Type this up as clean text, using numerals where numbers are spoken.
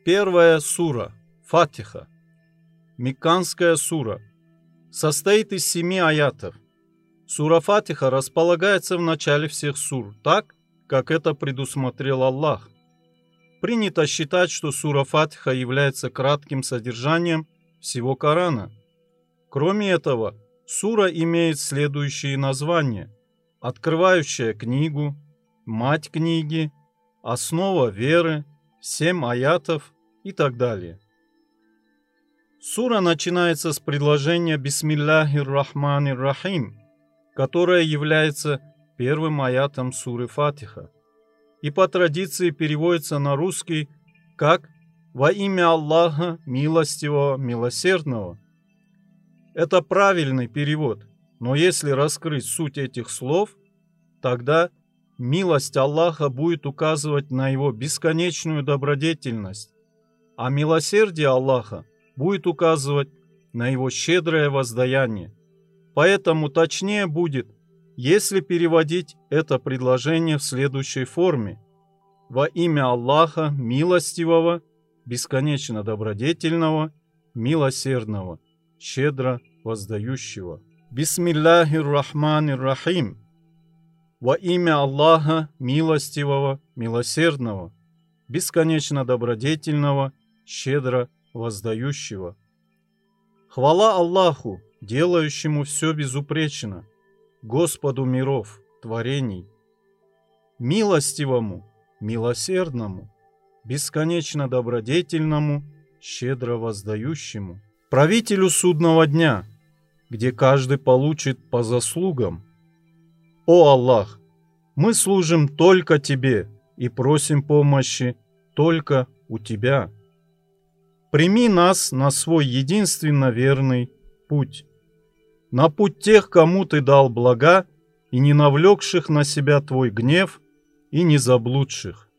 Первая сура Фатиха, Мекканская сура, состоит из 7 аятов. Сура Фатиха располагается в начале всех сур, так, как это предусмотрел Аллах. Принято считать, что сура Фатиха является кратким содержанием всего Корана. Кроме этого, сура имеет следующие названия: открывающая книгу, мать книги, основа веры, 7 аятов и так далее. Сура начинается с предложения «Бисмиллахир-Рахманир-Рахим», которое является первым аятом суры Фатиха, и по традиции переводится на русский как «Во имя Аллаха, милостивого, милосердного». Это правильный перевод, но если раскрыть суть этих слов, тогда милость Аллаха будет указывать на его бесконечную добродетельность, а милосердие Аллаха будет указывать на его щедрое воздаяние. Поэтому точнее будет, если переводить это предложение в следующей форме: «Во имя Аллаха, милостивого, бесконечно добродетельного, милосердного, щедро воздающего». Бисмиллахир-Рахманир-Рахим. Во имя Аллаха, милостивого, милосердного, бесконечно добродетельного, щедро воздающего. Хвала Аллаху, делающему все безупречно, Господу миров, творений, милостивому, милосердному, бесконечно добродетельному, щедро воздающему, правителю судного дня, где каждый получит по заслугам. О Аллах, мы служим только Тебе и просим помощи только у Тебя. Прими нас на свой единственно верный путь, на путь тех, кому Ты дал блага, и не навлекших на себя Твой гнев, и не заблудших.